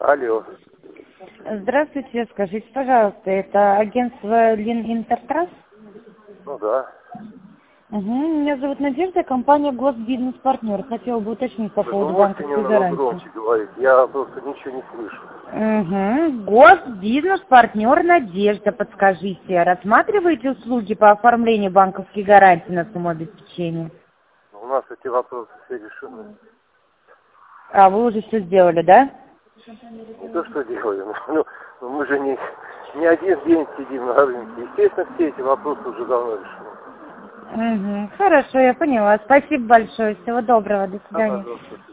Алло. Здравствуйте, скажите, пожалуйста, это агентство Лин Интертрас? Ну да. Угу. Меня зовут Надежда, компания Госбизнес-партнер. Хотела бы уточнить по Вы поводу можете банковской немного гарантии. громче говорить? Я просто ничего не слышу. Угу. Госбизнес-партнер Надежда, подскажите, рассматриваете услуги по оформлению банковских гарантий на самообеспечение? У нас эти вопросы все решены. А, вы уже все сделали, да? Не то, что делаем. Ну, мы же не один день сидим на рынке. Естественно, все эти вопросы уже давно решены. Угу. Хорошо, я поняла. Спасибо большое. Всего доброго. До свидания. Пожалуйста.